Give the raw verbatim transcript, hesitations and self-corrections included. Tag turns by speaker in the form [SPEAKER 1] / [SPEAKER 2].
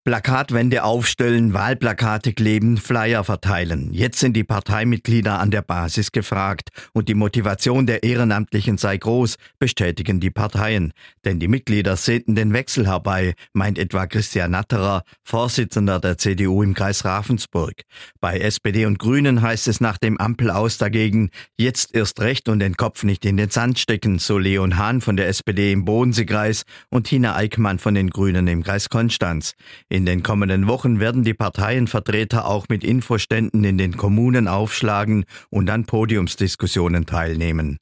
[SPEAKER 1] Plakatwände aufstellen, Wahlplakate kleben, Flyer verteilen. Jetzt sind die Parteimitglieder an der Basis gefragt und die Motivation der Ehrenamtlichen sei groß, bestätigen die Parteien. Denn die Mitglieder sehnten den Wechsel herbei, meint etwa Christian Natterer, Vorsitzender der C D U im Kreis Ravensburg. Bei S P D und Grünen heißt es nach dem Ampelaus dagegen, jetzt erst recht und den Kopf nicht in den Sand stecken, so Leon Hahn von der S P D im Bodenseekreis und Tina Eickmann von den Grünen im Kreis Konstanz. In den kommenden Wochen werden die Parteienvertreter auch mit Infoständen in den Kommunen aufschlagen und an Podiumsdiskussionen teilnehmen.